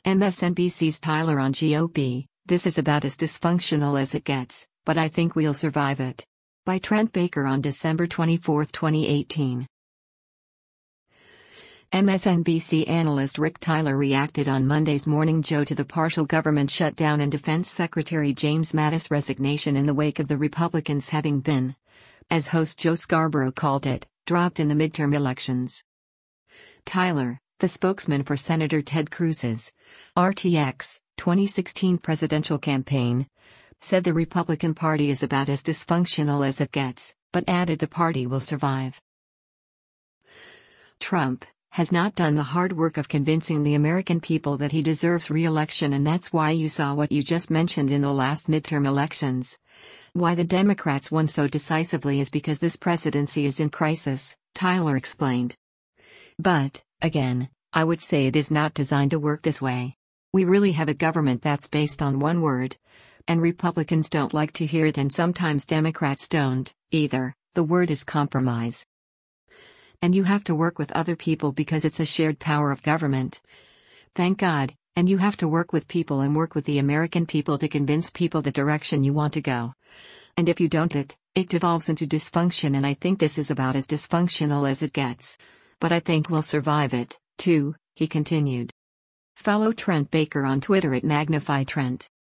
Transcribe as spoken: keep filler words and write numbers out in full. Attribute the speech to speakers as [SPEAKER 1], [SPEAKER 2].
[SPEAKER 1] M S N B C's Tyler on G O P, "This is about as dysfunctional as it gets, but I think we'll survive it." By Trent Baker on December twenty-fourth, twenty eighteen. M S N B C analyst Rick Tyler reacted on Monday's Morning Joe to the partial government shutdown and Defense Secretary James Mattis' resignation in the wake of the Republicans having been, as host Joe Scarborough called it, dropped in the midterm elections. Tyler, the spokesman for Senator Ted Cruz's R T X twenty sixteen presidential campaign, said the Republican Party is about as dysfunctional as it gets, but added the party will survive. Trump has not done the hard work of convincing the American people that he deserves re-election, and that's why you saw what you just mentioned in the last midterm elections. Why the Democrats won so decisively is because this presidency is in crisis, Tyler explained. But, again, I would say it is not designed to work this way. We really have a government that's based on one word. And Republicans don't like to hear it, and sometimes Democrats don't, either. The word is compromise. And you have to work with other people because it's a shared power of government. Thank God, and you have to work with people and work with the American people to convince people the direction you want to go. And if you don't, it, it devolves into dysfunction, and I think this is about as dysfunctional as it gets. But I think we'll survive it, too, he continued. Follow Trent Baker on Twitter at Magnify Trent.